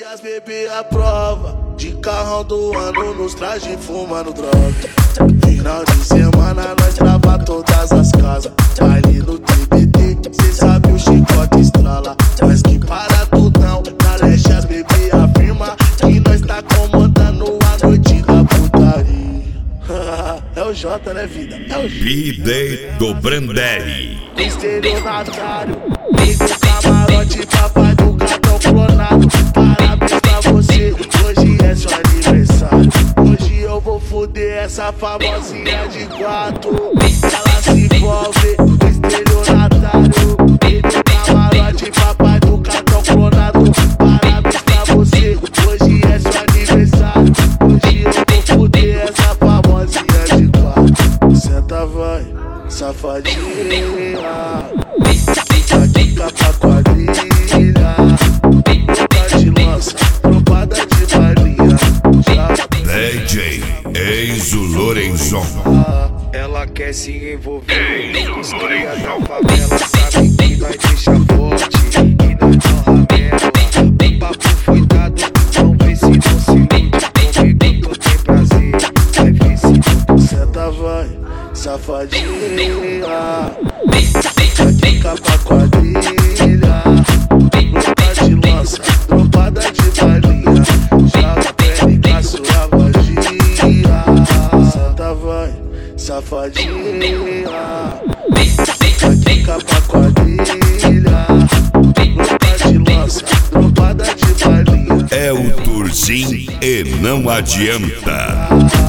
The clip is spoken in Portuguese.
as bebê a prova. De carrão do ano nos traje fumando droga. Final de semana nós trava todas as casas. Baile no TBT, cê sabe o chicote estrala. Mas que para tudão, na leste as bebê afirma que nós tá comandando a noite da putaria. É o Jota, né, vida? É o B-Day do Brandelli. Estelionatário, liga o camarote, papai do cartão clonado. Parabéns pra você, hoje é seu aniversário. Hoje eu vou foder essa famosinha de quatro. Ela se envolve, estelionatário, liga o camarote, papai do cartão clonado. Parabéns pra você, hoje é seu aniversário. Hoje eu vou foder essa famosinha de quatro. Senta, vai, safadinha. Dica pra quadrilha, tropa de lança, trompada de balinha. DJ Enzo Lorenzon. Ela quer se envolver com os cria da favela. Sabe que nós deixa forte e nós não ramela. O papo foi dado, vamos ver se não se ilude. Comigo tu tem prazer, vai ver se não. Senta, vai, safadinha. Dica pra quadrilha, tropa de lança, trompada de balinha. Joga pele com a sua vagia. Senta, vai, safadinha. Dica pra quadrilha, tropa de lança, trompada de balinha. É o Turzinho e não adianta.